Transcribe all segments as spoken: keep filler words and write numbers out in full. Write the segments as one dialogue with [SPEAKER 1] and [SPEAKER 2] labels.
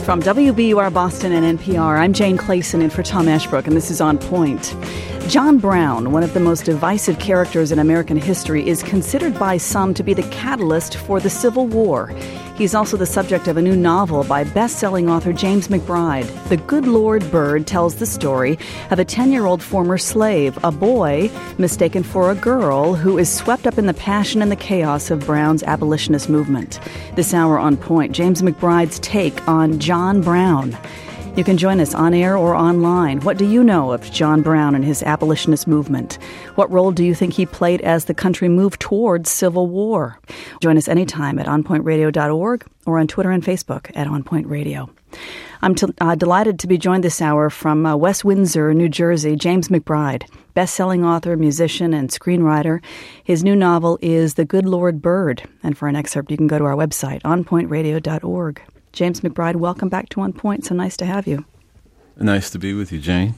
[SPEAKER 1] From W B U R Boston and N P R, I'm Jane Clayson in for Tom Ashbrook, and this is On Point. John Brown, one of the most divisive characters in American history, is considered by some to be the catalyst for the Civil War. He's also the subject of a new novel by best-selling author James McBride. The Good Lord Bird tells the story of a ten-year-old former slave, a boy mistaken for a girl who is swept up in the passion and the chaos of Brown's abolitionist movement. This hour on Point, James McBride's take on John Brown. You can join us on air or online. What do you know of John Brown and his abolitionist movement? What role do you think he played as the country moved towards civil war? Join us anytime at on point radio dot org or on Twitter and Facebook at On Point Radio. I'm t- uh, delighted to be joined this hour from uh, West Windsor, New Jersey, James McBride, best-selling author, musician, and screenwriter. His new novel is The Good Lord Bird, and for an excerpt, you can go to our website, on point radio dot org. James McBride, welcome back to On Point. So nice to have you.
[SPEAKER 2] Nice to be with you, Jane.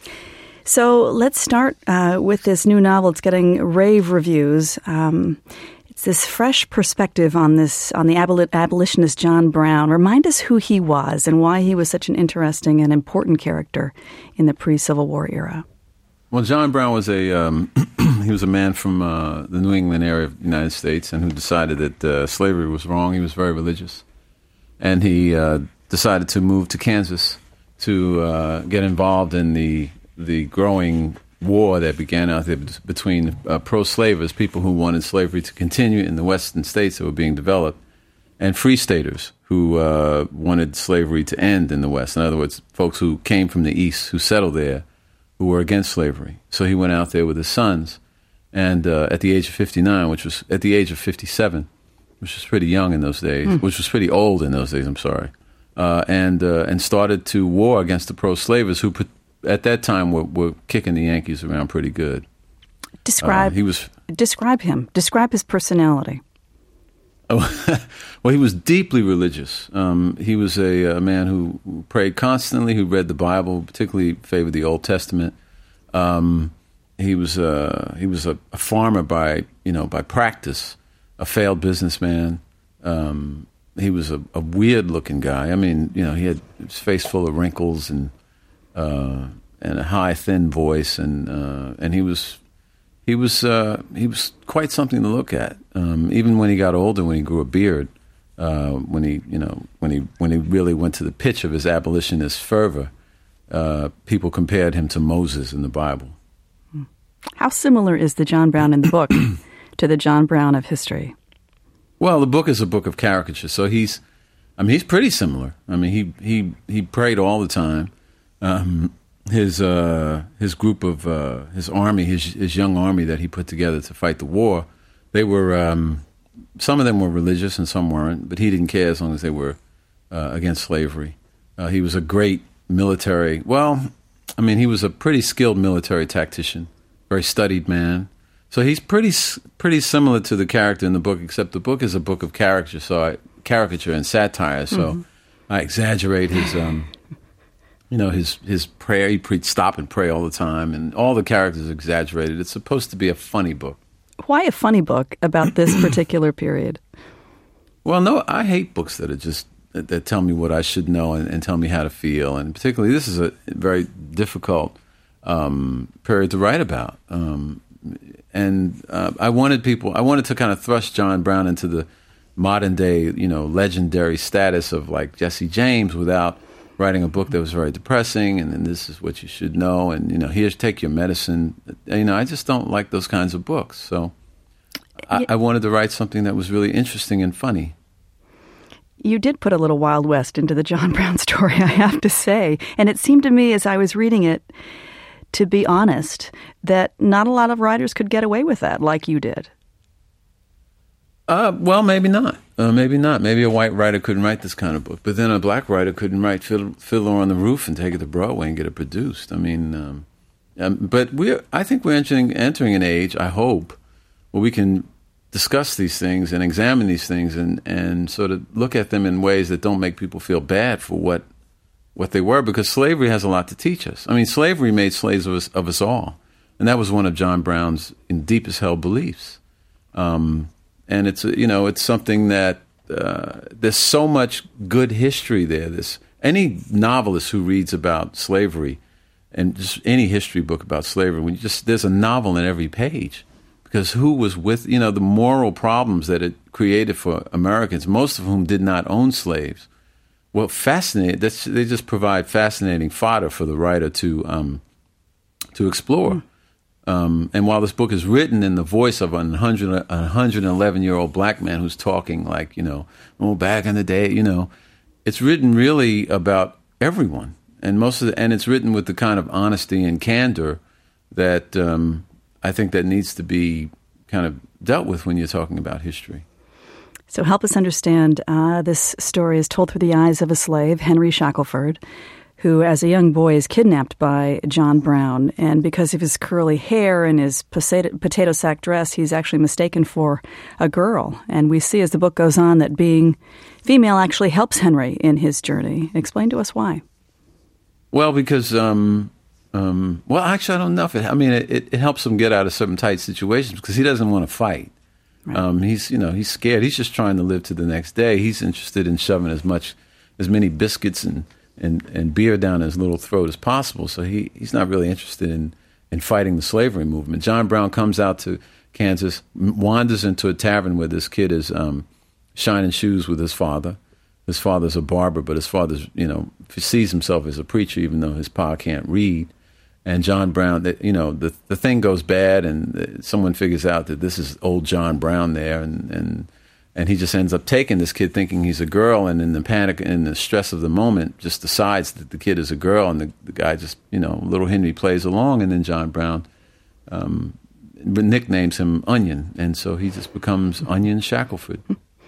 [SPEAKER 1] So let's start uh, with this new novel. It's getting rave reviews. Um, it's this fresh perspective on this on the abol- abolitionist John Brown. Remind us who he was and why he was such an interesting and important character in the pre-Civil War era.
[SPEAKER 2] Well, John Brown was a um, he was a man from uh, the New England area of the United States, and who decided that uh, slavery was wrong. He was very religious. And he uh, decided to move to Kansas to uh, get involved in the the growing war that began out there between uh, pro-slavers, people who wanted slavery to continue in the western states that were being developed, and free staters who uh, wanted slavery to end in the West. In other words, folks who came from the East, who settled there, who were against slavery. So he went out there with his sons, and uh, at the age of fifty-nine, which was at the age of fifty-seven, which was pretty young in those days, mm. which was pretty old in those days, I'm sorry, uh, and uh, and started to war against the pro-slavers who put, at that time were, were kicking the Yankees around pretty good.
[SPEAKER 1] Describe,
[SPEAKER 2] uh, he was,
[SPEAKER 1] describe him. Describe his personality.
[SPEAKER 2] Oh, well, he was deeply religious. Um, he was a, a man who prayed constantly, who read the Bible, particularly favored the Old Testament. Um, he was uh, he was a, a farmer by you know by practice. A failed businessman. Um, he was a, a weird-looking guy. I mean, you know, he had his face full of wrinkles and uh, and a high, thin voice, and uh, and he was he was uh, he was quite something to look at. Um, even when he got older, when he grew a beard, uh, when he you know when he when he really went to the pitch of his abolitionist fervor, uh, people compared him to Moses in the Bible.
[SPEAKER 1] How similar is the John Brown in the book to the John Brown of history?
[SPEAKER 2] Well, the book is a book of caricature, so he's, I mean, he's pretty similar. I mean, he he he prayed all the time. Um, his uh, his group of uh, his army, his his young army that he put together to fight the war, they were um, some of them were religious and some weren't, but he didn't care as long as they were uh, against slavery. Uh, he was a great military. Well, I mean, he was a pretty skilled military tactician, very studied man. So he's pretty pretty similar to the character in the book, except the book is a book of caricature, so I, caricature and satire. So mm-hmm. I exaggerate his, um, you know, his his prayer. He preached stop and pray all the time, and all the characters are exaggerated. It's supposed to be a funny book.
[SPEAKER 1] Why a funny book about this particular period?
[SPEAKER 2] Well, no, I hate books that are just that, that tell me what I should know and, and tell me how to feel, and particularly this is a very difficult um, period to write about. Um, And uh, I wanted people, I wanted to kind of thrust John Brown into the modern day, you know, legendary status of like Jesse James without writing a book that was very depressing and then this is what you should know and, you know, here's take your medicine. You know, I just don't like those kinds of books. So I, I wanted to write something that was really interesting and funny.
[SPEAKER 1] You did put a little Wild West into the John Brown story, I have to say. And it seemed to me as I was reading it, to be honest, that not a lot of writers could get away with that like you did.
[SPEAKER 2] Uh, well, maybe not. Uh, maybe not. Maybe a white writer couldn't write this kind of book. But then a black writer couldn't write Fiddler on the Roof and take it to Broadway and get it produced. I mean, um, um, but we're, I think we're entering, entering an age, I hope, where we can discuss these things and examine these things and, and sort of look at them in ways that don't make people feel bad for what what they were, because slavery has a lot to teach us. I mean, slavery made slaves of us, of us all, and that was one of John Brown's in deepest held beliefs. Um, and it's, you know, it's something that uh, there's so much good history there. This any novelist who reads about slavery and just any history book about slavery, when you just there's a novel in every page, because who was with, you know, the moral problems that it created for Americans, most of whom did not own slaves. Well, fascinating. That's, they just provide fascinating fodder for the writer to um, to explore. Mm. Um, and while this book is written in the voice of a one hundred eleven-year-old black man who's talking like, you know, oh, back in the day, you know, it's written really about everyone. And most of the, and it's written with the kind of honesty and candor that um, I think that needs to be kind of dealt with when you're talking about history.
[SPEAKER 1] So help us understand, uh, this story is told through the eyes of a slave, Henry Shackelford, who as a young boy is kidnapped by John Brown. And because of his curly hair and his potato, potato sack dress, he's actually mistaken for a girl. And we see as the book goes on that being female actually helps Henry in his journey. Explain to us why.
[SPEAKER 2] Well, because, um, um, well, actually, I don't know if it, I mean, it, it helps him get out of certain tight situations because he doesn't want to fight. Right. Um, he's, you know, he's scared. He's just trying to live to the next day. He's interested in shoving as much, as many biscuits and, and, and beer down his little throat as possible. So he, he's not really interested in, in fighting the slavery movement. John Brown comes out to Kansas, wanders into a tavern where this kid is um, shining shoes with his father. His father's a barber, but his father's, you know, sees himself as a preacher, even though his pa can't read. And John Brown, that you know, the the thing goes bad, and someone figures out that this is old John Brown there, and and and he just ends up taking this kid, thinking he's a girl, and in the panic and the stress of the moment, just decides that the kid is a girl, and the, the guy just, you know, little Henry plays along, and then John Brown um, nicknames him Onion, and so he just becomes Onion Shackelford.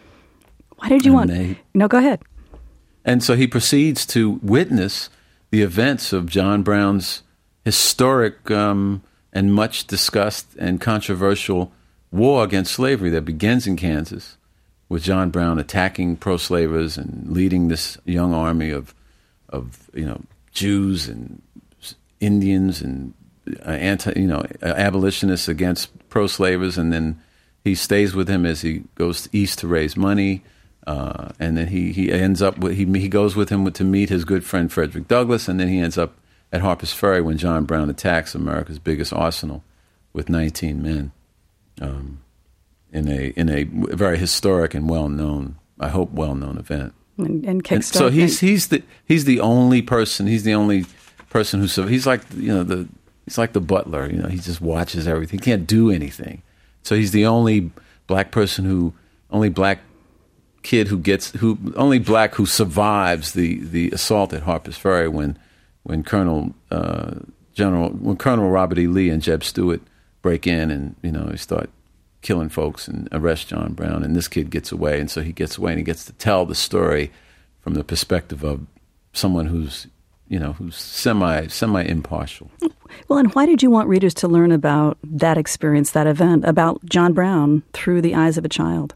[SPEAKER 1] Why did you
[SPEAKER 2] and
[SPEAKER 1] want?
[SPEAKER 2] They,
[SPEAKER 1] no, go ahead.
[SPEAKER 2] And so he proceeds to witness the events of John Brown's historic um, and much discussed and controversial war against slavery that begins in Kansas, with John Brown attacking pro-slavers and leading this young army of, of you know, Jews and Indians and uh, anti, you know, abolitionists against pro-slavers, and then he stays with him as he goes east to raise money. Uh, and then he, he ends up with, he he goes with him to meet his good friend Frederick Douglass, and then he ends up at Harper's Ferry when John Brown attacks America's biggest arsenal with nineteen men, um, in a in a very historic and well known, I hope well known event.
[SPEAKER 1] And, and kickstart.
[SPEAKER 2] So he's he's the he's the only person. He's the only person who he's like you know the he's like the butler. You know, he just watches everything. He can't do anything. So he's the only black person who only black. kid who gets who only black who survives the, the assault at Harper's Ferry when when Colonel uh, General when Colonel Robert E. Lee and Jeb Stuart break in and you know they start killing folks and arrest John Brown, and this kid gets away, and so he gets away and he gets to tell the story from the perspective of someone who's you know who's semi semi impartial.
[SPEAKER 1] Well, and why did you want readers to learn about that experience, that event, about John Brown through the eyes of a child?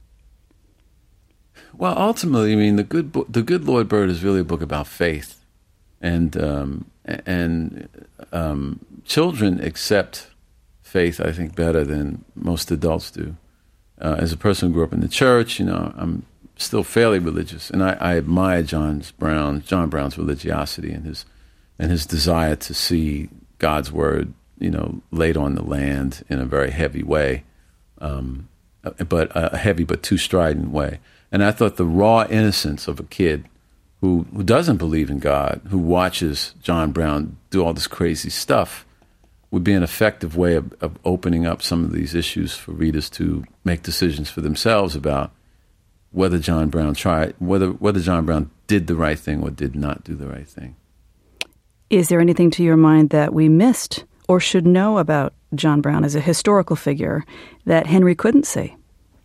[SPEAKER 2] Well, ultimately, I mean, the good Bo- the Good Lord Bird is really a book about faith, and um, and um, children accept faith, I think, better than most adults do. Uh, as a person who grew up in the church, you know, I'm still fairly religious, and I, I admire John Brown John Brown's religiosity and his and his desire to see God's word, you know, laid on the land in a very heavy way, um, but a heavy but too strident way. And I thought the raw innocence of a kid who, who doesn't believe in God, who watches John Brown do all this crazy stuff, would be an effective way of, of opening up some of these issues for readers to make decisions for themselves about whether John Brown tried, whether whether John Brown did the right thing or did not do the right thing.
[SPEAKER 1] Is there anything to your mind that we missed or should know about John Brown as a historical figure that Henry couldn't see?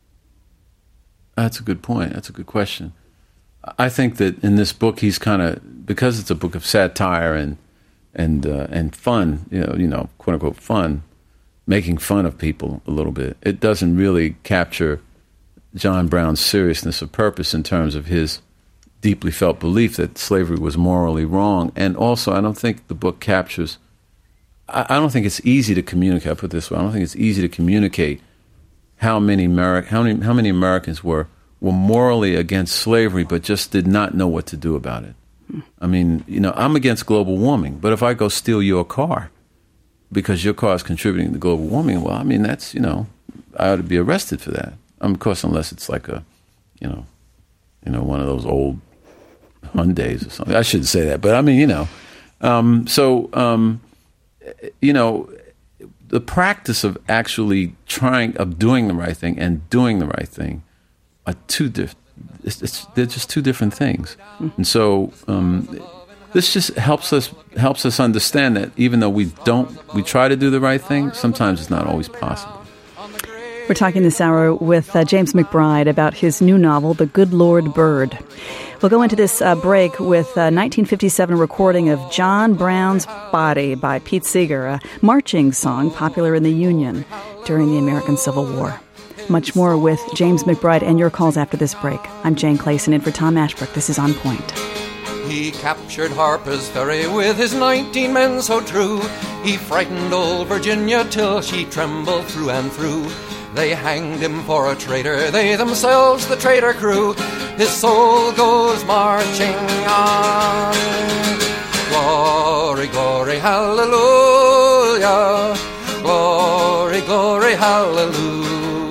[SPEAKER 2] That's a good point. That's a good question. I think that in this book, he's kind of, because it's a book of satire and and uh, and fun, you know, you know, quote unquote fun, making fun of people a little bit. It doesn't really capture John Brown's seriousness of purpose in terms of his deeply felt belief that slavery was morally wrong. And also, I don't think the book captures. I, I don't think it's easy to communicate. I put it this way: I don't think it's easy to communicate how many Ameri- how many how many Americans were were morally against slavery, but just did not know what to do about it. I mean, you know, I'm against global warming, but if I go steal your car because your car is contributing to global warming, well, I mean, that's, you know, I ought to be arrested for that. Um, of course, unless it's like a, you know, you know, one of those old Hyundais or something. I shouldn't say that, but I mean, you know, um, so, um, you know, the practice of actually trying, of doing the right thing and doing the right thing are two different. It's, it's, they're just two different things, and so um, this just helps us helps us understand that even though we don't, we try to do the right thing, sometimes it's not always possible.
[SPEAKER 1] We're talking this hour with uh, James McBride about his new novel, The Good Lord Bird. We'll go into this uh, break with a nineteen fifty-seven recording of John Brown's Body by Pete Seeger, a marching song popular in the Union during the American Civil War. Much more with James McBride and your calls after this break. I'm Jane Clayson in for Tom Ashbrook. This is On Point.
[SPEAKER 3] He captured Harper's Ferry with his nineteen men so true. He frightened old Virginia till she trembled through and through. They hanged him for a traitor, they themselves the traitor crew. His soul goes marching on. Glory, glory, hallelujah. Glory, glory, hallelujah.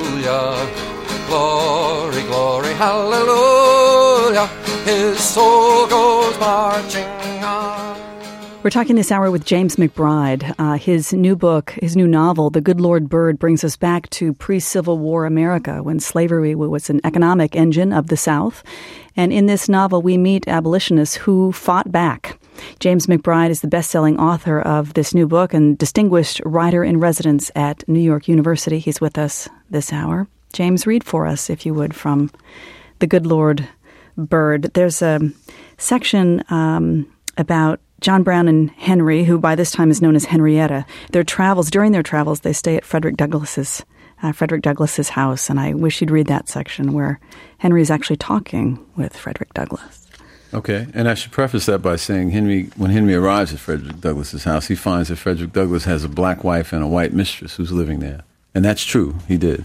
[SPEAKER 3] Glory, glory, hallelujah. His soul goes marching on.
[SPEAKER 1] We're talking this hour with James McBride. Uh, his new book, his new novel, The Good Lord Bird, brings us back to pre-Civil War America when slavery was an economic engine of the South. And in this novel, we meet abolitionists who fought back. James McBride is the best-selling author of this new book and distinguished writer-in-residence at New York University. He's with us this hour. James, read for us, if you would, from The Good Lord Bird. There's a section um, about John Brown and Henry, who by this time is known as Henrietta. Their travels, during their travels, they stay at Frederick Douglass's, uh, Frederick Douglass's house, and I wish you'd read that section where Henry is actually talking with Frederick Douglass.
[SPEAKER 2] Okay, and I should preface that by saying Henry, when Henry arrives at Frederick Douglass's house, he finds that Frederick Douglass has a black wife and a white mistress who's living there. And that's true, he did.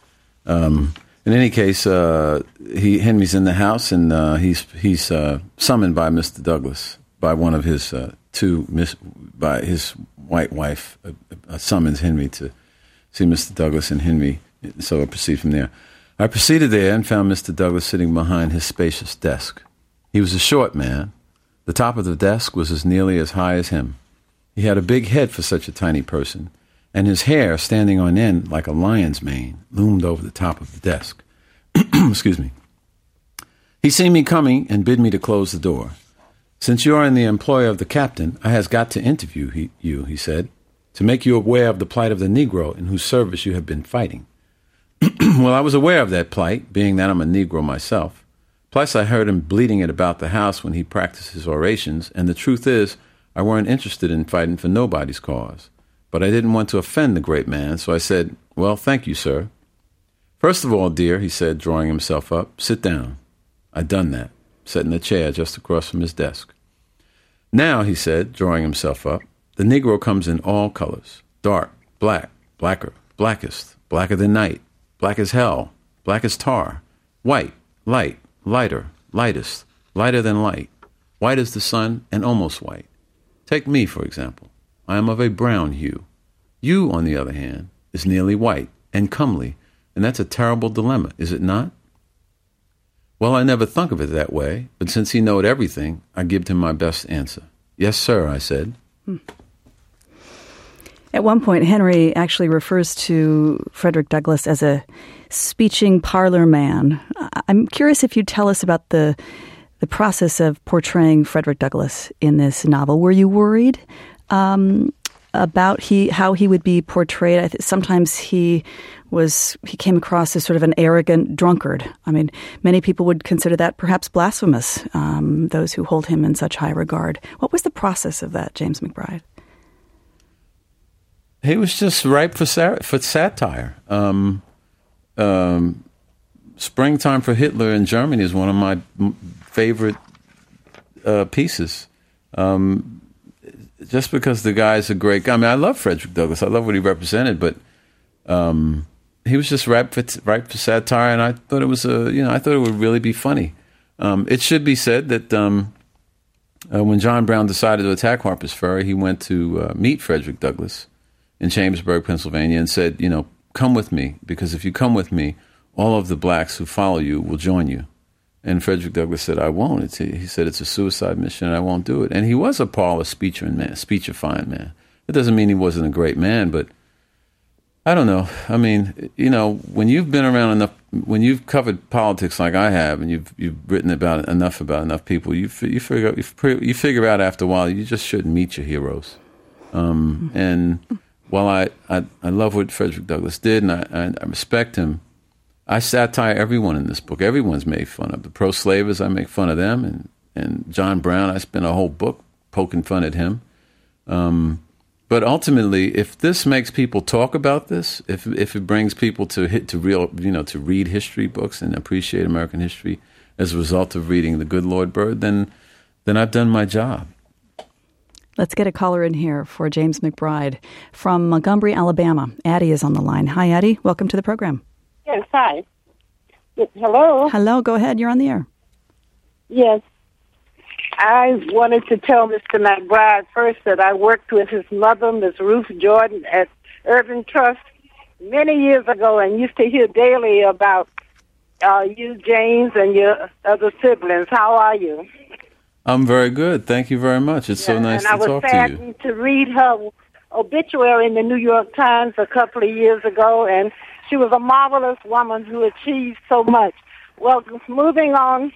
[SPEAKER 2] Um, in any case, uh, he, Henry's in the house, and uh, he's he's uh, summoned by Mister Douglass, by one of his uh, two, mis- by his white wife, uh, uh, summons Henry to see Mister Douglass, and Henry, so I proceed from there. I proceeded there and found Mister Douglass sitting behind his spacious desk. He was a short man. The top of the desk was as nearly as high as him. He had a big head for such a tiny person, and his hair, standing on end like a lion's mane, loomed over the top of the desk. Excuse me. He seen me coming and bid me to close the door. "Since you are in the employ of the captain, I has got to interview he, you," he said, "to make you aware of the plight of the Negro in whose service you have been fighting." Well, I was aware of that plight, being that I'm a Negro myself. Plus, I heard him bleating it about the house when he practiced his orations, and the truth is, I weren't interested in fighting for nobody's cause. But I didn't want to offend the great man, so I said, "Well, thank you, sir." "First of all, dear," he said, drawing himself up, "sit down." I'd done that, sat in a chair just across from his desk. "Now," he said, drawing himself up, "the Negro comes in all colors, dark, black, blacker, blackest, blacker than night, black as hell, black as tar, white, light, lighter, lightest, lighter than light, white as the sun, and almost white. Take me, for example. I am of a brown hue. You, on the other hand, is nearly white and comely, and that's a terrible dilemma, is it not?" Well, I never thunk of it that way, but since he knowed everything, I gived him my best answer. "Yes, sir," I said.
[SPEAKER 1] Hmm. At one point, Henry actually refers to Frederick Douglass as a speeching parlor man. I'm curious if you'd tell us about the the process of portraying Frederick Douglass in this novel. Were you worried um, about he how he would be portrayed? I th- sometimes he was he came across as sort of an arrogant drunkard. I mean, many people would consider that perhaps blasphemous, um, those who hold him in such high regard. What was the process of that, James McBride?
[SPEAKER 2] He was just ripe for sat- for satire. Um, um, Springtime for Hitler in Germany is one of my m- favorite uh, pieces. Um, just because the guy's a great guy. I mean, I love Frederick Douglass. I love what he represented, but um, he was just ripe for, ripe for satire, and I thought it was a, you know, I thought it would really be funny. Um, it should be said that um, uh, when John Brown decided to attack Harper's Ferry, he went to uh, meet Frederick Douglass in Chambersburg, Pennsylvania, and said, you know, come with me, because if you come with me, all of the blacks who follow you will join you. And Frederick Douglass said, I won't. It's a, he said, it's a suicide mission, and I won't do it. And he was a parlor speecher and man, speechifying man. It doesn't mean he wasn't a great man, but I don't know. I mean, you know, when you've been around enough, when you've covered politics like I have, and you've you've written about it enough about enough people, you you figure you, you figure out after a while you just shouldn't meet your heroes. Um, and while I, I, I love what Frederick Douglass did, and I, I, I respect him, I satire everyone in this book. Everyone's made fun of the pro-slavers. I make fun of them, and and John Brown. I spent a whole book poking fun at him. Um, But ultimately, if this makes people talk about this, if if it brings people to hit to real, you know, to read history books and appreciate American history as a result of reading The Good Lord Bird, then then I've done my job.
[SPEAKER 1] Let's get a caller in here for James McBride from Montgomery, Alabama. Addie is on the line. Hi, Addie. Welcome to the program.
[SPEAKER 4] Yes, hi. Hello.
[SPEAKER 1] Hello. Go ahead. You're on the air.
[SPEAKER 4] Yes. I wanted to tell Mister McBride first that I worked with his mother, Miss Ruth Jordan, at Urban Trust many years ago, and used to hear daily about uh, you, James, and your other siblings. How are you?
[SPEAKER 2] I'm very good. Thank you very much. It's yeah, so nice to talk to you.
[SPEAKER 4] And I was saddened to read her obituary in the New York Times a couple of years ago, and she was a marvelous woman who achieved so much. Well, moving on,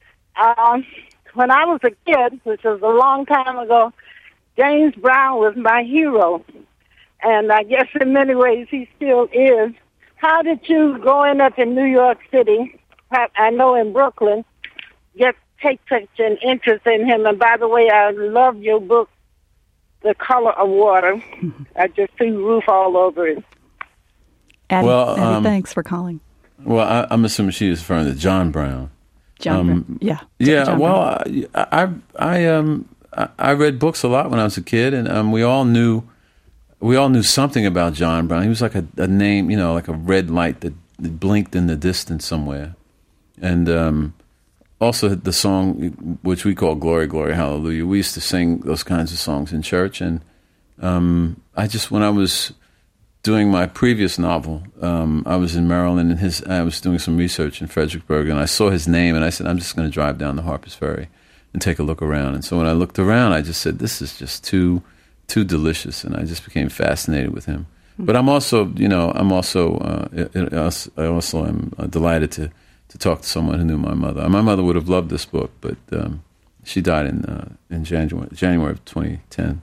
[SPEAKER 4] um, when I was a kid, which was a long time ago, James Brown was my hero. And I guess in many ways he still is. How did you, growing up in New York City, I know in Brooklyn, get take such an interest in him? And by the way, I love your book, The Color of Water. I just see Ruth all over it.
[SPEAKER 1] Addie,
[SPEAKER 2] well,
[SPEAKER 1] Addie
[SPEAKER 2] um,
[SPEAKER 1] thanks for calling.
[SPEAKER 2] Well, I, I'm assuming she is referring to John Brown.
[SPEAKER 1] John,
[SPEAKER 2] um,
[SPEAKER 1] yeah,
[SPEAKER 2] yeah.
[SPEAKER 1] John
[SPEAKER 2] well, I, I, I, um, I, I read books a lot when I was a kid, and um, we all knew, we all knew something about John Brown. He was like a, a name, you know, like a red light that, that blinked in the distance somewhere, and um, also the song which we call "Glory, Glory, Hallelujah." We used to sing those kinds of songs in church, and um, I just when I was doing my previous novel, um, I was in Maryland, and his I was doing some research in Fredericksburg, and I saw his name, and I said, I'm just going to drive down to Harper's Ferry and take a look around. And so when I looked around, I just said, this is just too, too delicious, and I just became fascinated with him. Mm-hmm. But I'm also, you know, I'm also, uh, I also am delighted to, to talk to someone who knew my mother. My mother would have loved this book, but um, she died in uh, in January January of twenty ten.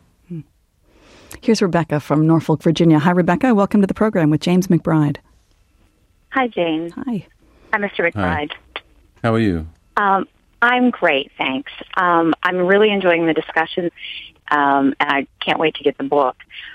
[SPEAKER 1] Here's Rebecca from Norfolk, Virginia. Hi, Rebecca. Welcome to the program with James McBride.
[SPEAKER 5] Hi, Jane.
[SPEAKER 1] Hi.
[SPEAKER 5] Hi, Mister McBride.
[SPEAKER 2] Hi. How are you?
[SPEAKER 5] Um, I'm great, thanks. Um, I'm really enjoying the discussion, um, and I can't wait to get the book.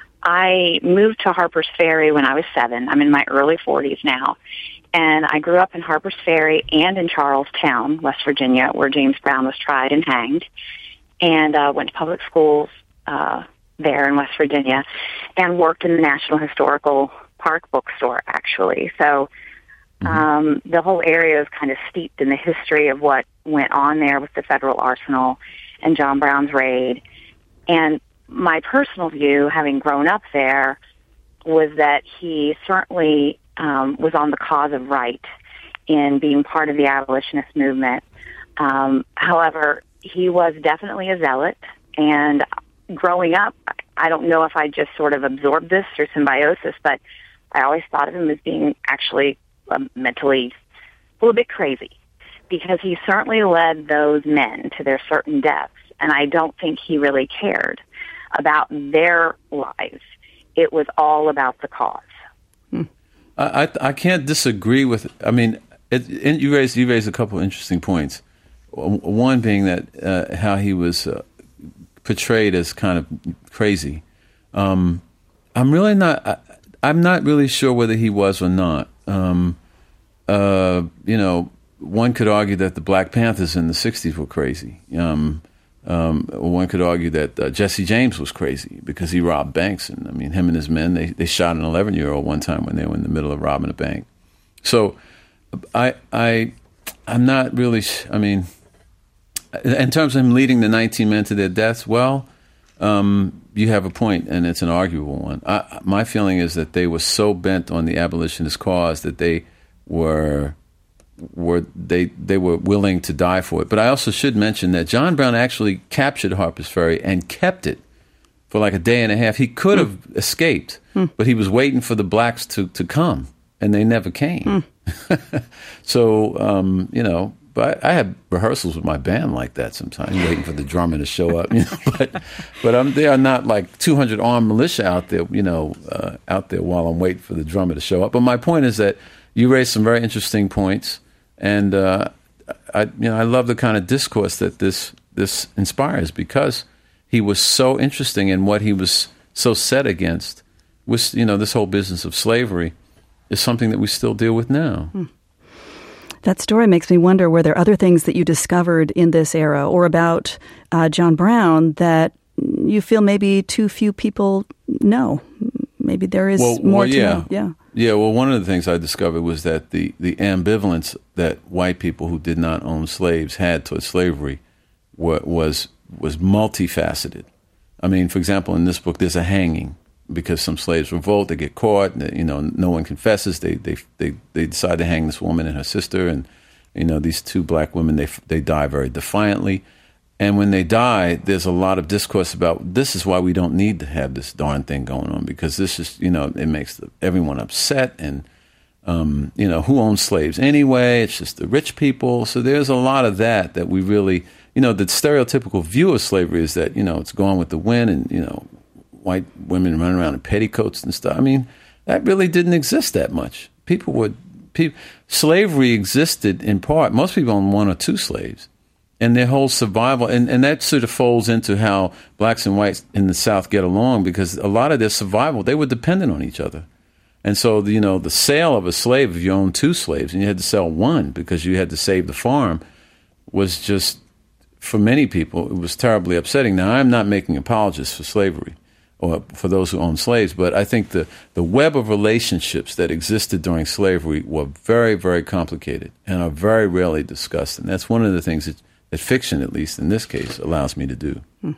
[SPEAKER 5] I moved to Harper's Ferry when I was seven. I'm in my early forties now. And I grew up in Harper's Ferry and in Charlestown, West Virginia, where James Brown was tried and hanged, and uh, went to public schools uh there in West Virginia, and worked in the National Historical Park bookstore, actually. So um, mm-hmm. the whole area is kind of steeped in the history of what went on there with the Federal Arsenal and John Brown's raid. And my personal view, having grown up there, was that he certainly um, was on the cause of right in being part of the abolitionist movement. Um, however, he was definitely a zealot, and growing up, I don't know if I just sort of absorbed this through symbiosis, but I always thought of him as being actually um, mentally a little bit crazy, because he certainly led those men to their certain deaths, and I don't think he really cared about their lives. It was all about the cause.
[SPEAKER 2] Hmm. I, I I can't disagree with. I mean, it, it, you raised you raised a couple of interesting points. One being that uh, how he was Uh, portrayed as kind of crazy. Um, I'm really not. I, I'm not really sure whether he was or not. Um, uh, you know, one could argue that the Black Panthers in the sixties were crazy. Um, um, one could argue that uh, Jesse James was crazy because he robbed banks, and I mean, him and his men they they shot an eleven-year-old one time when they were in the middle of robbing a bank. So, I I I'm not really. I mean. in terms of him leading the nineteen men to their deaths, well, um, you have a point, and it's an arguable one. I, my feeling is that they were so bent on the abolitionist cause that they were were they they were willing to die for it. But I also should mention that John Brown actually captured Harper's Ferry and kept it for like a day and a half. He could have mm. escaped, mm. but he was waiting for the blacks to, to come, and they never came. Mm. so, um, you know, but I, I had rehearsals with my band like that sometimes, waiting for the drummer to show up. You know, but but um, they are not like two hundred armed militia out there, you know, uh, out there while I'm waiting for the drummer to show up. But my point is that you raised some very interesting points, and uh, I, you know, I love the kind of discourse that this this inspires, because he was so interesting in what he was so set against. With, you know, this whole business of slavery is something that we still deal with now.
[SPEAKER 1] Hmm. That story makes me wonder, were there other things that you discovered in this era or about uh, John Brown that you feel maybe too few people know? Maybe there is
[SPEAKER 2] well,
[SPEAKER 1] more
[SPEAKER 2] well,
[SPEAKER 1] to
[SPEAKER 2] yeah.
[SPEAKER 1] know. Yeah.
[SPEAKER 2] Yeah, well, one of the things I discovered was that the, the ambivalence that white people who did not own slaves had towards slavery wa- was was multifaceted. I mean, for example, in this book, there's a hanging because some slaves revolt, they get caught, and, you know, no one confesses. They they they they decide to hang this woman and her sister, and you know, these two black women, they they die very defiantly. And when they die, there's a lot of discourse about this is why we don't need to have this darn thing going on, because this is, you know, it makes the, everyone upset. And, um, you know, who owns slaves anyway? It's just the rich people. So there's a lot of that that we really, you know, the stereotypical view of slavery is that, you know, it's gone with the wind and, you know, white women running around in petticoats and stuff. I mean, that really didn't exist that much. People would, people, slavery existed in part. Most people owned one or two slaves. And their whole survival, and, and that sort of folds into how blacks and whites in the South get along, because a lot of their survival, they were dependent on each other. And so, you know, the sale of a slave, if you owned two slaves and you had to sell one because you had to save the farm, was just, for many people, it was terribly upsetting. Now, I'm not making apologies for slavery or for those who own slaves, but I think the, the web of relationships that existed during slavery were very, very complicated and are very rarely discussed. And that's one of the things that that fiction, at least in this case, allows me to do.
[SPEAKER 1] Hmm.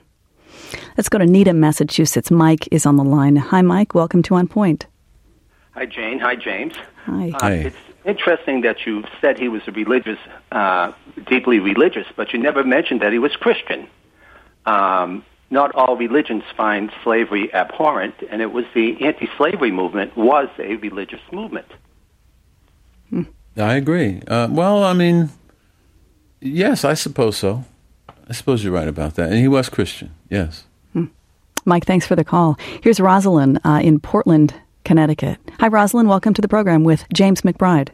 [SPEAKER 1] Let's go to Needham, Massachusetts. Mike is on the line. Hi, Mike. Welcome to On Point.
[SPEAKER 6] Hi, Jane. Hi, James.
[SPEAKER 1] Hi.
[SPEAKER 6] Uh,
[SPEAKER 2] Hi.
[SPEAKER 6] It's interesting that you said he was a religious, uh, deeply religious, but you never mentioned that he was Christian. Um, not all religions find slavery abhorrent, and it was the anti-slavery movement was a religious movement.
[SPEAKER 2] Hmm. I agree. Uh, well, I mean... Yes, I suppose so. I suppose you're right about that. And he was Christian, yes.
[SPEAKER 1] Hmm. Mike, thanks for the call. Here's Rosalind uh, in Portland, Connecticut. Hi, Rosalind. Welcome to the program with James McBride.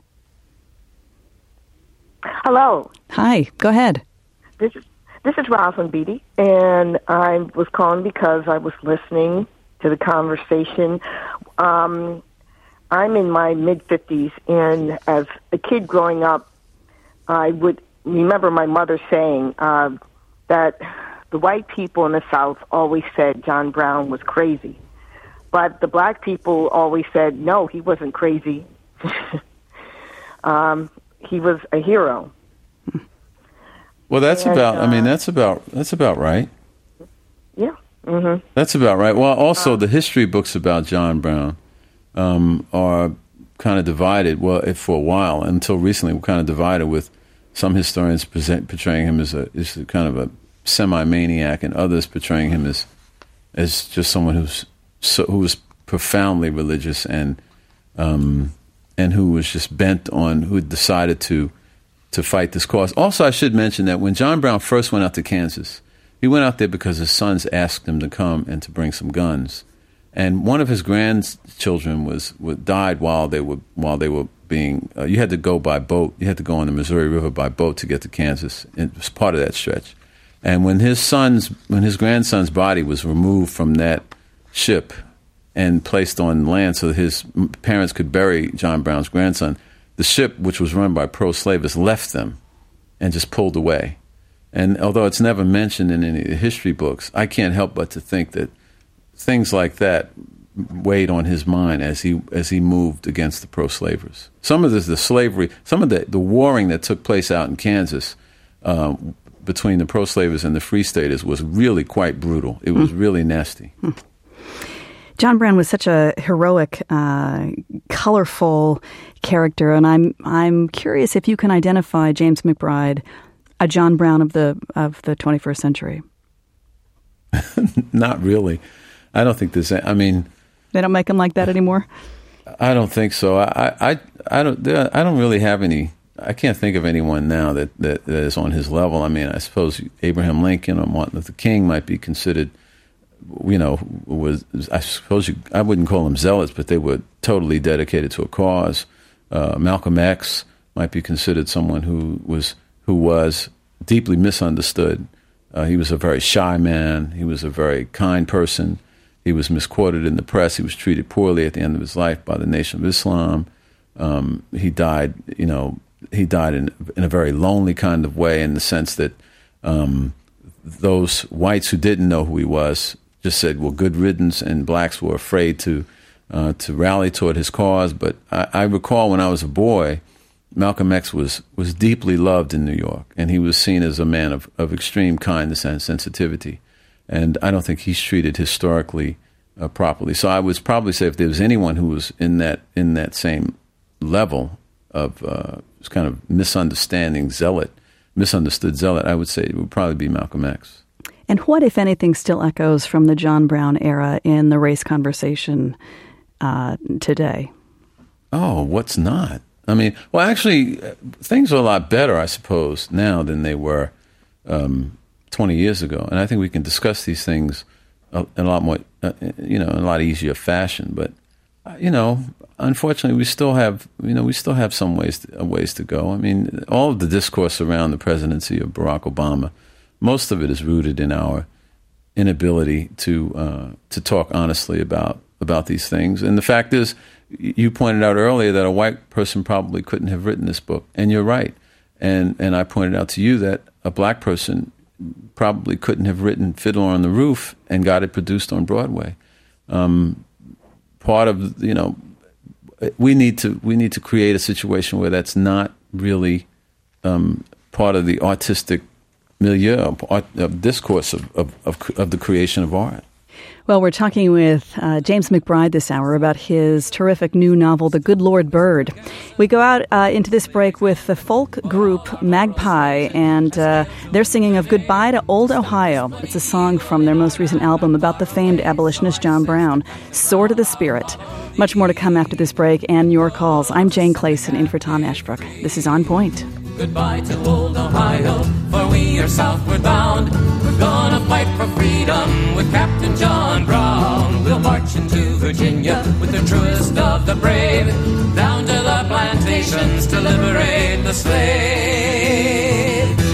[SPEAKER 7] Hello.
[SPEAKER 1] Hi. Go ahead.
[SPEAKER 7] This is this is Rosalind Beatty, and I was calling because I was listening to the conversation. Um, I'm in my mid-fifties, and as a kid growing up, I would remember my mother saying uh, that the white people in the South always said John Brown was crazy. But the black people always said, no, he wasn't crazy. um, he was a hero.
[SPEAKER 2] Well, that's
[SPEAKER 7] and,
[SPEAKER 2] about,
[SPEAKER 7] uh,
[SPEAKER 2] I mean, that's about, that's about right.
[SPEAKER 7] Yeah. Mm-hmm.
[SPEAKER 2] That's about right. Well, also uh, the history books about John Brown um, are kind of divided. Well, if for a while, until recently, we're kind of divided with some historians present, portraying him as a, as a kind of a semi-maniac, and others portraying him as as just someone who's so, who was profoundly religious and um, and who was just bent on, who had decided to to fight this cause. Also, I should mention that when John Brown first went out to Kansas, he went out there because his sons asked him to come and to bring some guns. And one of his grandchildren was, was died while they were while they were being. Uh, you had to go by boat. You had to go on the Missouri River by boat to get to Kansas. It was part of that stretch. And when his son's when his grandson's body was removed from that ship and placed on land so that his parents could bury John Brown's grandson, the ship, which was run by pro-slavists, left them and just pulled away. And although it's never mentioned in any of the history books, I can't help but to think that things like that weighed on his mind as he as he moved against the pro-slavers. Some of the, the slavery, some of the, the warring that took place out in Kansas uh, between the pro-slavers and the free staters was really quite brutal. It was mm. really nasty. Mm.
[SPEAKER 1] John Brown was such a heroic, uh, colorful character, and I'm I'm curious if you can identify James McBride, a John Brown of the of the twenty-first century.
[SPEAKER 2] Not really. I don't think there's. I mean,
[SPEAKER 1] they don't make him like that anymore.
[SPEAKER 2] I don't think so. I I, I don't I don't really have any. I can't think of anyone now that, that, that is on his level. I mean, I suppose Abraham Lincoln or Martin Luther King might be considered. You know, was I suppose you, I wouldn't call them zealots, but they were totally dedicated to a cause. Uh, Malcolm X might be considered someone who was who was deeply misunderstood. Uh, he was a very shy man. He was a very kind person. He was misquoted in the press. He was treated poorly at the end of his life by the Nation of Islam. Um, he died, you know, he died in in a very lonely kind of way, in the sense that um, those whites who didn't know who he was just said, well, good riddance, and blacks were afraid to uh, to rally toward his cause. But I, I recall when I was a boy, Malcolm X was was deeply loved in New York, and he was seen as a man of, of extreme kindness and sensitivity. And I don't think he's treated historically uh, properly. So I would probably say if there was anyone who was in that in that same level of uh, kind of misunderstanding zealot, misunderstood zealot, I would say it would probably be Malcolm X.
[SPEAKER 1] And what, if anything, still echoes from the John Brown era in the race conversation uh, today?
[SPEAKER 2] Oh, what's not? I mean, well, actually, things are a lot better, I suppose, now than they were um, twenty years ago. And I think we can discuss these things a, a lot more, uh, you know, in a lot easier fashion. But, uh, you know, unfortunately, we still have, you know, we still have some ways to, uh, ways to go. I mean, all of the discourse around the presidency of Barack Obama, most of it is rooted in our inability to uh, to talk honestly about about these things. And the fact is, you pointed out earlier that a white person probably couldn't have written this book, and you're right. And and I pointed out to you that a black person probably couldn't have written Fiddler on the Roof and got it produced on Broadway. Um, part of you know, we need to we need to create a situation where that's not really um, part of the artistic milieu of, of discourse of, of, of, of the creation of art.
[SPEAKER 1] Well, we're talking with uh, James McBride this hour about his terrific new novel, The Good Lord Bird. We go out uh, into this break with the folk group Magpie, and uh, they're singing of Goodbye to Old Ohio. It's a song from their most recent album about the famed abolitionist John Brown, Sword of the Spirit. Much more to come after this break and your calls. I'm Jane Clayson, in for Tom Ashbrook. This is On Point.
[SPEAKER 8] Goodbye to old Ohio, for we are southward bound. We're gonna fight for freedom with Captain John Brown. We'll march into Virginia with the truest of the brave, down to the plantations to liberate the slave.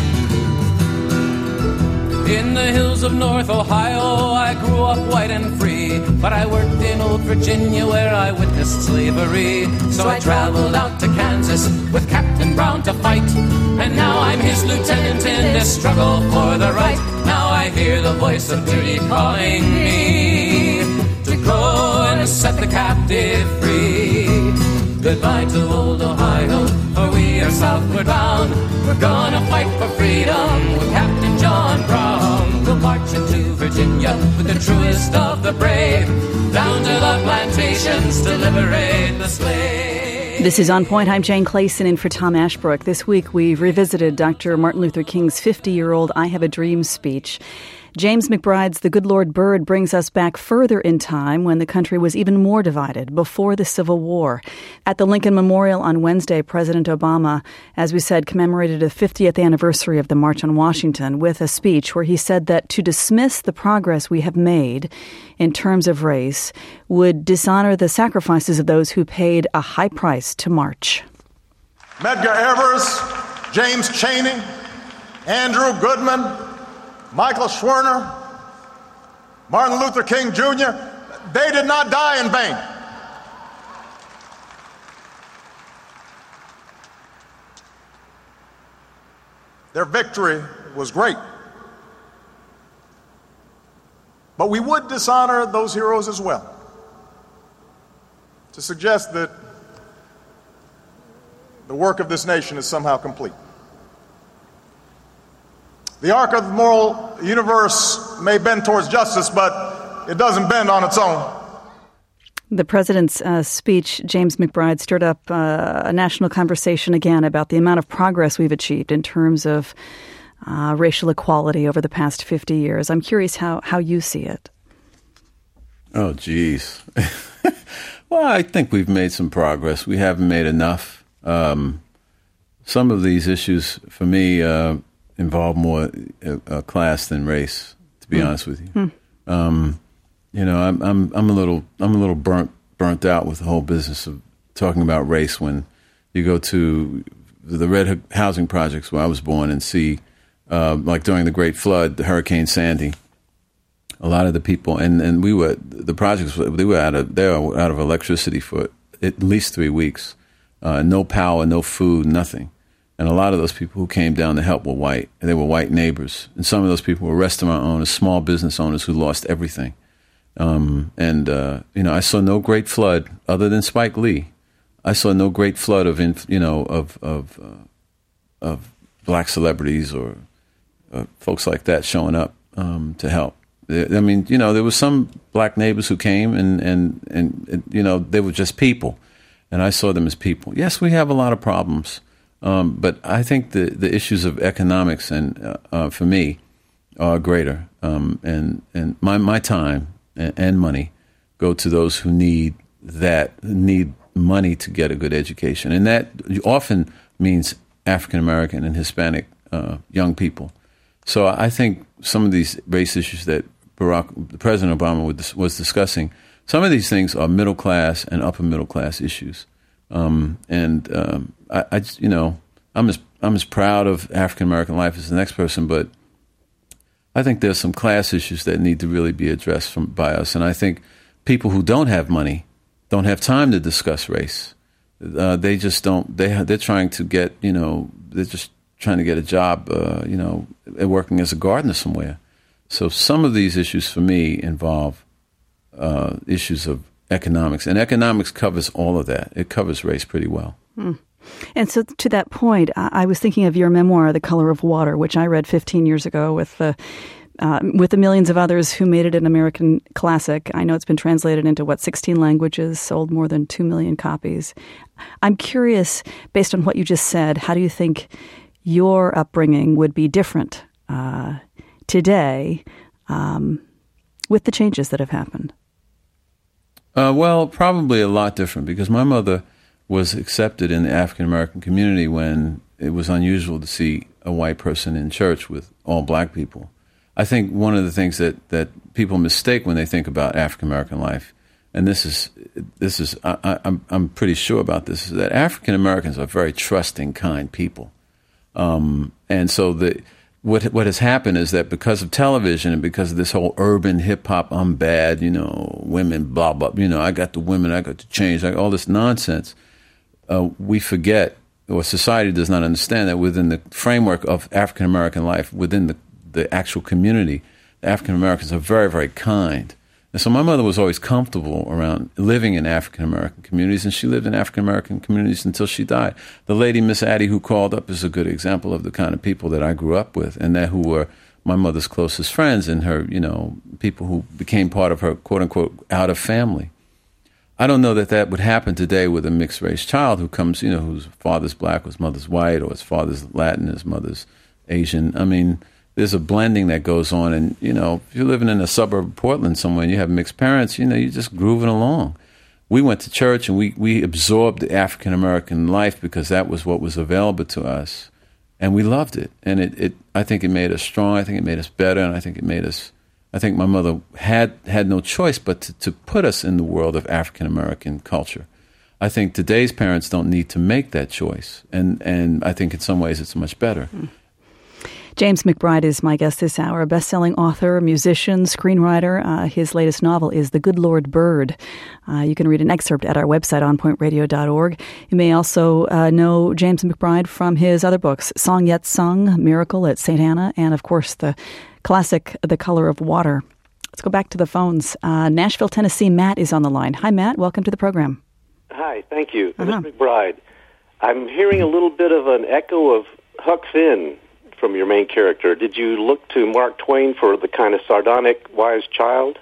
[SPEAKER 8] In the hills of North Ohio, I grew up white and free, but I worked in old Virginia where I witnessed slavery. So I traveled out to Kansas with Captain Brown to fight, and now I'm his lieutenant in this struggle for the right. Now I hear the voice of duty calling me to go and set the captive free. Goodbye to old Ohio, for we are southward bound. We're gonna fight for freedom with Captain John Brown. We'll march into Virginia with the truest of the brave, down to the plantations to liberate the slave.
[SPEAKER 1] This is On Point. I'm Jane Clayson, in for Tom Ashbrook. This week we've revisited Doctor Martin Luther King's fifty-year-old I Have a Dream speech. James McBride's The Good Lord Bird brings us back further in time when the country was even more divided, before the Civil War. At the Lincoln Memorial on Wednesday, President Obama, as we said, commemorated the fiftieth anniversary of the March on Washington with a speech where he said that to dismiss the progress we have made in terms of race would dishonor the sacrifices of those who paid a high price to march.
[SPEAKER 9] Medgar Evers, James Chaney, Andrew Goodman, Michael Schwerner, Martin Luther King Junior, they did not die in vain. Their victory was great. But we would dishonor those heroes as well. To suggest that the work of this nation is somehow complete. The arc of the moral universe may bend towards justice, but it doesn't bend on its own.
[SPEAKER 1] The president's uh, speech, James McBride, stirred up uh, a national conversation again about the amount of progress we've achieved in terms of uh, racial equality over the past fifty years. I'm curious how, how you see it.
[SPEAKER 2] Oh, geez. Well, I think we've made some progress. We haven't made enough. Um, some of these issues, for me, uh, involve more uh, class than race, to be mm. honest with you. Mm. Um, you know, I'm I'm I'm a little I'm a little burnt burnt out with the whole business of talking about race when you go to the Red Housing Projects where I was born and see, uh, like during the Great Flood, the Hurricane Sandy. A lot of the people, and, and we were, the projects, they were out of, they were out of electricity for at least three weeks. Uh, no power, no food, nothing. And a lot of those people who came down to help were white. And they were white neighbors. And some of those people were restaurant owners, small business owners who lost everything. Um, and, uh, you know, I saw no great flood other than Spike Lee. I saw no great flood of, inf- you know, of, of, uh, of black celebrities or uh, folks like that showing up um, to help. I mean, you know, there were some black neighbors who came and, and, and, you know, they were just people. And I saw them as people. Yes, we have a lot of problems. Um, but I think the, the issues of economics and, uh, uh, for me, are greater. Um, and, and my, my time and, and money go to those who need that, need money to get a good education. And that often means African-American and Hispanic uh, young people. So I think some of these race issues that Barack, President Obama was discussing, some of these things are middle class and upper middle class issues, um, and um, I, I, you know, I'm as I'm as proud of African American life as the next person, but I think there's some class issues that need to really be addressed from by us, and I think people who don't have money don't have time to discuss race. Uh, they just don't. They they're trying to get, you know, they're just trying to get a job, uh, you know, working as a gardener somewhere. So some of these issues for me involve uh, issues of economics, and economics covers all of that. It covers race pretty well.
[SPEAKER 1] Mm. And so to that point, I was thinking of your memoir, The Color of Water, which I read fifteen years ago with the, uh, with the millions of others who made it an American classic. I know it's been translated into, what, sixteen languages, sold more than two million copies. I'm curious, based on what you just said, how do you think your upbringing would be different uh, today um, with the changes that have happened?
[SPEAKER 2] Uh, well, probably a lot different, because my mother was accepted in the African-American community when it was unusual to see a white person in church with all black people. I think one of the things that, that people mistake when they think about African-American life, and this is, this is I, I'm, I'm pretty sure about this, is that African-Americans are very trusting, kind people. Um, and so the What what has happened is that because of television and because of this whole urban hip hop, I'm bad, you know, women, blah, blah, you know, I got the women, I got to change, like all this nonsense, uh, we forget, or society does not understand that within the framework of African American life, within the, the actual community, the African Americans are very, very kind. And so my mother was always comfortable around living in African American communities, and she lived in African American communities until she died. The lady, Miss Addie, who called up, is a good example of the kind of people that I grew up with, and that who were my mother's closest friends and her, you know, people who became part of her quote unquote out of family. I don't know that that would happen today with a mixed race child who comes, you know, whose father's black, whose mother's white, or his father's Latin, his mother's Asian. I mean, there's a blending that goes on, and, you know, if you're living in a suburb of Portland somewhere and you have mixed parents, you know, you're just grooving along. We went to church and we, we absorbed the African-American life because that was what was available to us, and we loved it. And it, it I think it made us strong, I think it made us better, and I think it made us, I think my mother had, had no choice but to, to put us in the world of African-American culture. I think today's parents don't need to make that choice, and, and I think in some ways it's much better. Mm.
[SPEAKER 1] James McBride is my guest this hour, a best-selling author, musician, screenwriter. Uh, his latest novel is The Good Lord Bird. Uh, you can read an excerpt at our website, on point radio dot org. You may also uh, know James McBride from his other books, Song Yet Sung, Miracle at Saint Anna, and, of course, the classic The Color of Water. Let's go back to the phones. Uh, Nashville, Tennessee, Matt is on the line. Hi, Matt. Welcome to the program.
[SPEAKER 10] Hi, thank you.
[SPEAKER 1] Uh-huh.
[SPEAKER 10] Mister McBride, I'm hearing a little bit of an echo of Huck Finn from your main character. Did you look to Mark Twain for the kind of sardonic, wise child?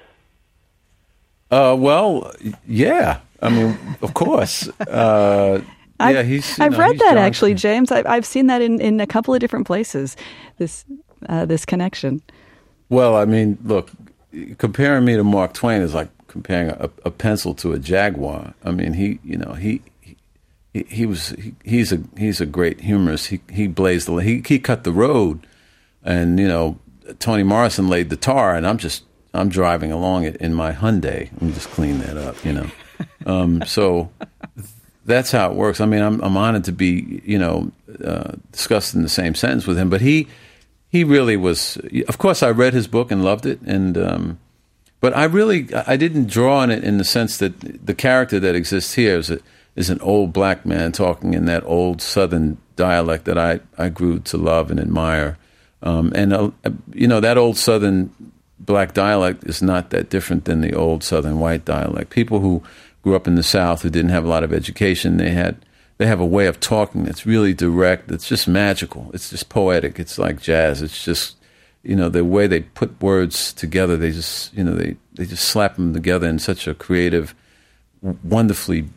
[SPEAKER 2] Uh, well, yeah. I mean, of course. Uh,
[SPEAKER 1] I've,
[SPEAKER 2] yeah, he's.
[SPEAKER 1] I've
[SPEAKER 2] know,
[SPEAKER 1] read
[SPEAKER 2] he's
[SPEAKER 1] that
[SPEAKER 2] John.
[SPEAKER 1] actually, James. I've, I've seen that in, in a couple of different places. This uh, this connection.
[SPEAKER 2] Well, I mean, look, comparing me to Mark Twain is like comparing a, a pencil to a jaguar. I mean, he, you know, he he, he was he, he's a he's a great humorist. He he blazed the he he cut the road, and you know, Toni Morrison laid the tar, and I'm just I'm driving along it in my Hyundai. Let me just clean that up, you know. Um, so that's how it works. I mean, I'm I'm honored to be, you know, uh, discussed in the same sentence with him. But he he really was. Of course, I read his book and loved it, and um, but I really I didn't draw on it in the sense that the character that exists here is a, is an old black man talking in that old Southern dialect that I, I grew to love and admire. Um, and uh, you know, that old Southern black dialect is not that different than the old Southern white dialect. People who grew up in the South who didn't have a lot of education, they had they have a way of talking that's really direct. It's just magical. It's just poetic. It's like jazz. It's just, you know, the way they put words together. They just, you know, they, they just slap them together in such a creative, wonderfully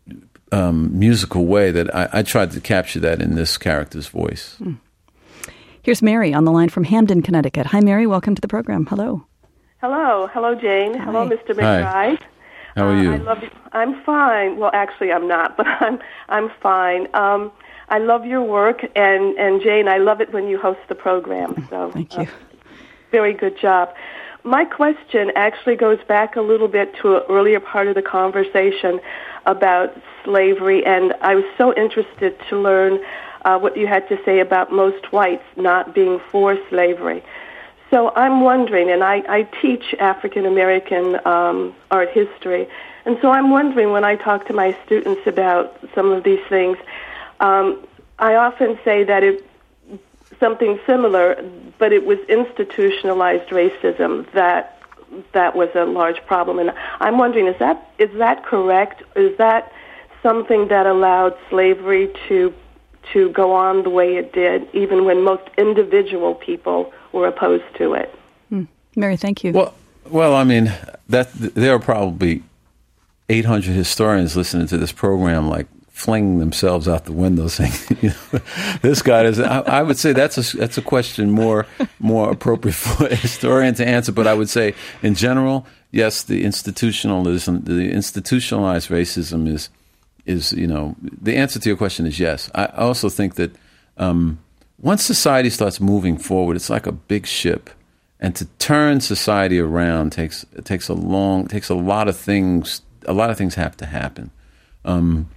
[SPEAKER 2] um, musical way that I, I tried to capture that in this character's voice.
[SPEAKER 1] Hmm. Here's Mary on the line from Hamden, Connecticut. Hi, Mary. Welcome to the program. Hello.
[SPEAKER 11] Hello. Hello, Jane.
[SPEAKER 1] Hi.
[SPEAKER 11] Hello, Mister McBride.
[SPEAKER 2] How are you?
[SPEAKER 11] Uh, I love you. I'm fine. Well, actually, I'm not, but I'm I'm fine. Um, I love your work, and, and Jane, I love it when you host the program. So
[SPEAKER 1] thank you.
[SPEAKER 11] Uh, very good job. My question actually goes back a little bit to an earlier part of the conversation about slavery, and I was so interested to learn uh, what you had to say about most whites not being for slavery. So I'm wondering, and I, I teach African American um, art history, and so I'm wondering when I talk to my students about some of these things, um, I often say that it something similar, but it was institutionalized racism that that was a large problem. And I'm wondering, is that is that correct? Is that something that allowed slavery to to go on the way it did, even when most individual people were opposed to it?
[SPEAKER 1] Hmm. Mary, thank you.
[SPEAKER 2] Well, well, I mean, that there are probably eight hundred historians listening to this program, like flinging themselves out the window, saying, "You know, this guy is." I, I would say that's a that's a question more more appropriate for a historian to answer. But I would say, in general, yes, the institutionalism, the institutionalized racism is. Is, you know, the answer to your question is yes. I also think that um, once society starts moving forward, it's like a big ship, and to turn society around takes it takes a long takes a lot of things. A lot of things have to happen. Um,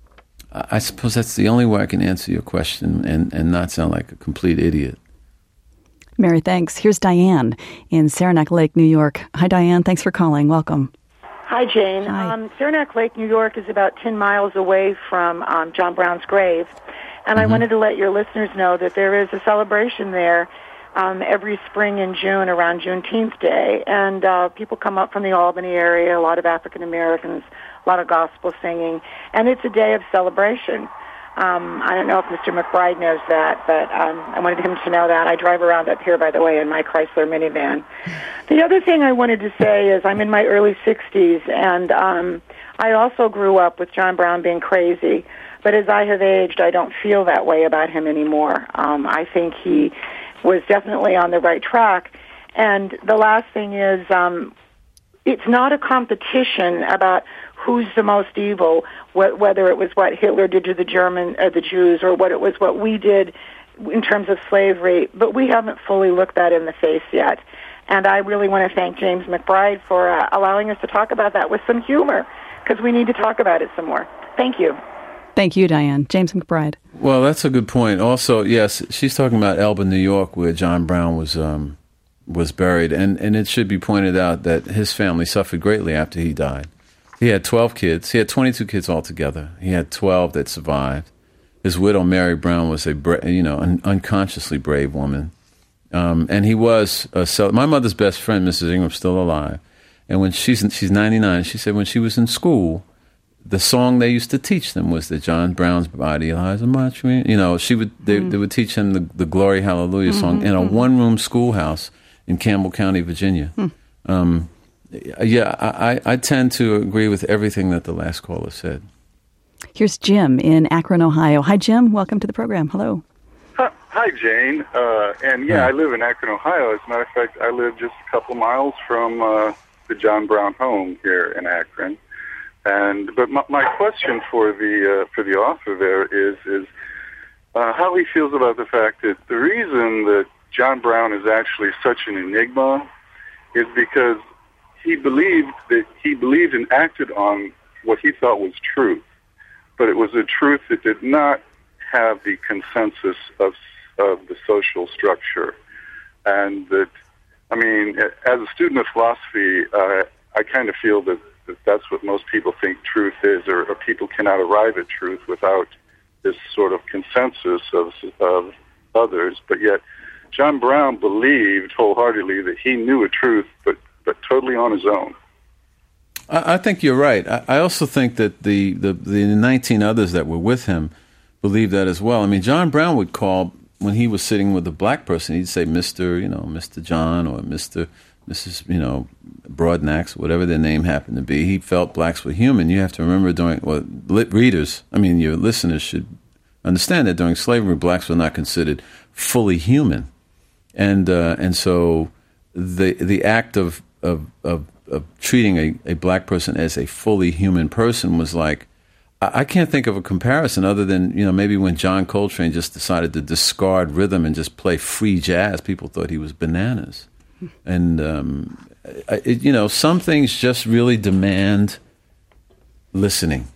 [SPEAKER 2] I suppose that's the only way I can answer your question and, and not sound like a complete idiot.
[SPEAKER 1] Mary, thanks. Here's Diane in Saranac Lake, New York. Hi, Diane. Thanks for calling. Welcome.
[SPEAKER 12] Hi, Jane.
[SPEAKER 1] Hi.
[SPEAKER 12] Um, Saranac Lake, New York is about ten miles away from um, John Brown's grave. And mm-hmm. I wanted to let your listeners know that there is a celebration there um, every spring in June around Juneteenth Day. And uh, people come up from the Albany area, a lot of African Americans, a lot of gospel singing. And it's a day of celebration. Um, I don't know if Mister McBride knows that, but um, I wanted him to know that. I drive around up here, by the way, in my Chrysler minivan. The other thing I wanted to say is I'm in my early sixties, and um, I also grew up with John Brown being crazy. But as I have aged, I don't feel that way about him anymore. Um, I think he was definitely on the right track. And the last thing is um, it's not a competition about who's the most evil, wh- whether it was what Hitler did to the German or the Jews, or what it was what we did in terms of slavery, but we haven't fully looked that in the face yet. And I really want to thank James McBride for uh, allowing us to talk about that with some humor, because we need to talk about it some more. Thank you.
[SPEAKER 1] Thank you, Diane. James McBride.
[SPEAKER 2] Well, that's a good point. Also, yes, she's talking about Elba, New York, where John Brown was um, was buried. And, and it should be pointed out that his family suffered greatly after he died. He had twelve kids. He had twenty-two kids altogether. He had twelve that survived. His widow, Mary Brown, was a bra- you know an unconsciously brave woman, um, and he was a cel- my mother's best friend, Missus Ingram, still alive. And when she's she's ninety-nine, she said when she was in school, the song they used to teach them was that John Brown's body lies a much, you know, she would they, mm. they would teach him the, the Glory Hallelujah mm-hmm, song in a mm-hmm. one-room schoolhouse in Campbell County, Virginia. Mm. Um, yeah, I, I tend to agree with everything that the last caller said.
[SPEAKER 1] Here's Jim in Akron, Ohio. Hi, Jim. Welcome to the program. Hello.
[SPEAKER 13] Hi, Jane. Uh, and yeah, I live in Akron, Ohio. As a matter of fact, I live just a couple miles from uh, the John Brown home here in Akron. And but my, my question for the uh, for the author there is is uh, how he feels about the fact that the reason that John Brown is actually such an enigma is because he believed that he believed and acted on what he thought was truth, but it was a truth that did not have the consensus of of the social structure. And that, I mean, as a student of philosophy, uh, I kind of feel that, that that's what most people think truth is, or, or people cannot arrive at truth without this sort of consensus of, of others. But yet, John Brown believed wholeheartedly that he knew a truth, but, but totally on his own.
[SPEAKER 2] I, I think you're right. I, I also think that the, the, the nineteen others that were with him believed that as well. I mean, John Brown would call, when he was sitting with a black person, he'd say Mister, you know, Mister John or Mister, Missus, you know, Broadnax, whatever their name happened to be. He felt blacks were human. You have to remember during, well, lit readers, I mean, your listeners should understand that during slavery, blacks were not considered fully human. And uh, and so the the act of of, of, of treating a, a black person as a fully human person was like, I can't think of a comparison other than, you know, maybe when John Coltrane just decided to discard rhythm and just play free jazz, people thought he was bananas. And, um, it, you know, some things just really demand listening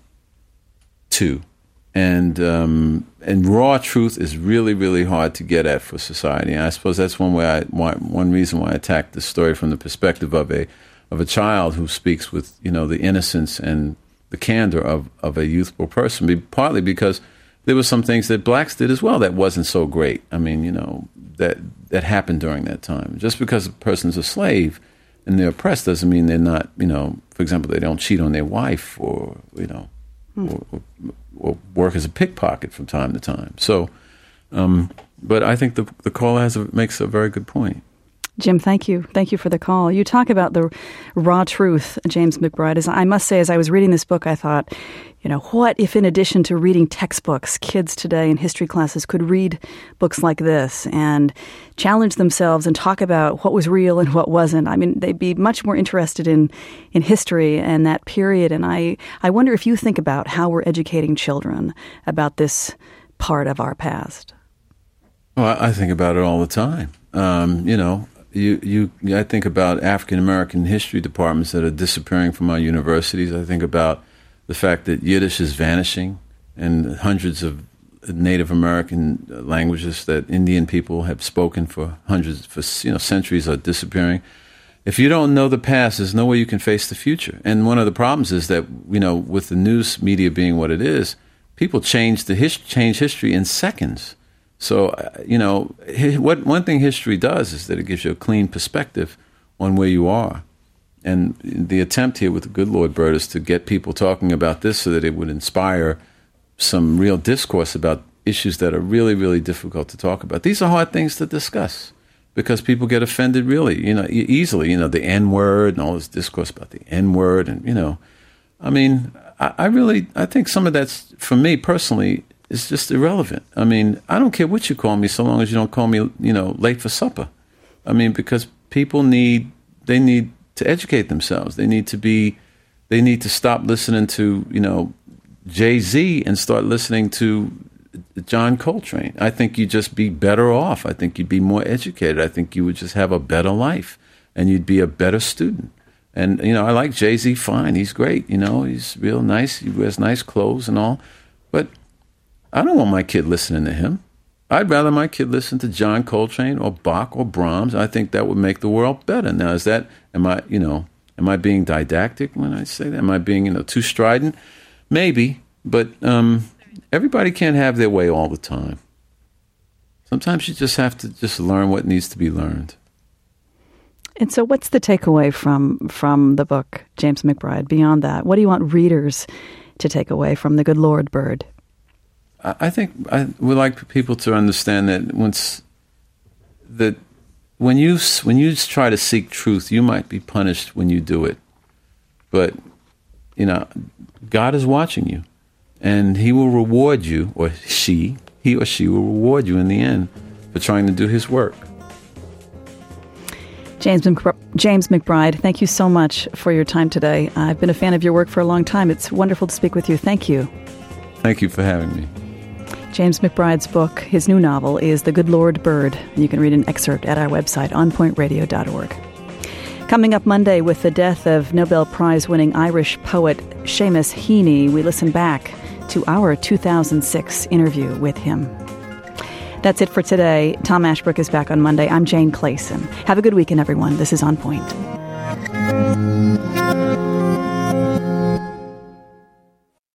[SPEAKER 2] to. And um, and raw truth is really, really hard to get at for society. And I suppose that's one way I, why, one reason why I attacked this story from the perspective of a of a child who speaks with, you know, the innocence and the candor of, of a youthful person, partly because there were some things that blacks did as well that wasn't so great. I mean, you know, that that happened during that time. Just because a person's a slave and they're oppressed doesn't mean they're not, you know, for example, they don't cheat on their wife or, you know, hmm. or, or, or work as a pickpocket from time to time. So, um, but I think the the caller has a, makes a very good point.
[SPEAKER 1] Jim, thank you. Thank you for the call. You talk about the raw truth, James McBride. As I must say, as I was reading this book, I thought, you know, what if in addition to reading textbooks, kids today in history classes could read books like this and challenge themselves and talk about what was real and what wasn't? I mean, they'd be much more interested in, in history and that period. And I, I wonder if you think about how we're educating children about this part of our past.
[SPEAKER 2] Well, I think about it all the time. Um, you know, You, you, I think about African American history departments that are disappearing from our universities. I think about the fact that Yiddish is vanishing, and hundreds of Native American languages that Indian people have spoken for hundreds, for you know, centuries are disappearing. If you don't know the past, there's no way you can face the future. And one of the problems is that, you know, with the news media being what it is, people change the his, change history in seconds. So, you know, what one thing history does is that it gives you a clean perspective on where you are. And the attempt here with the Good Lord Bird is to get people talking about this so that it would inspire some real discourse about issues that are really, really difficult to talk about. These are hard things to discuss because people get offended really, you know, easily. You know, the N-word and all this discourse about the N-word. And, you know, I mean, I, I really, I think some of that's, for me personally, it's just irrelevant. I mean, I don't care what you call me so long as you don't call me, you know, late for supper. I mean, because people need, they need to educate themselves. They need to be, they need to stop listening to, you know, Jay-Z and start listening to John Coltrane. I think you'd just be better off. I think you'd be more educated. I think you would just have a better life and you'd be a better student. And, you know, I like Jay-Z fine. He's great. You know, he's real nice. He wears nice clothes and all. But I don't want my kid listening to him. I'd rather my kid listen to John Coltrane or Bach or Brahms. I think that would make the world better. Now, is that, am I, you know, am I being didactic when I say that? Am I being, you know, too strident? Maybe, but um, everybody can't have their way all the time. Sometimes you just have to just learn what needs to be learned.
[SPEAKER 1] And so what's the takeaway from from the book, James McBride, beyond that? What do you want readers to take away from The Good Lord Bird?
[SPEAKER 2] I think I would like people to understand that once that when you when you try to seek truth, you might be punished when you do it. But you know, God is watching you, and He will reward you, or she, he or she will reward you in the end for trying to do His work.
[SPEAKER 1] James McBride, James McBride, thank you so much for your time today. I've been a fan of your work for a long time. It's wonderful to speak with you. Thank you.
[SPEAKER 2] Thank you for having me.
[SPEAKER 1] James McBride's book, his new novel, is The Good Lord Bird. You can read an excerpt at our website, on point radio dot org. Coming up Monday, with the death of Nobel Prize-winning Irish poet Seamus Heaney, we listen back to our two thousand six interview with him. That's it for today. Tom Ashbrook is back on Monday. I'm Jane Clayson. Have a good weekend, everyone. This is On Point.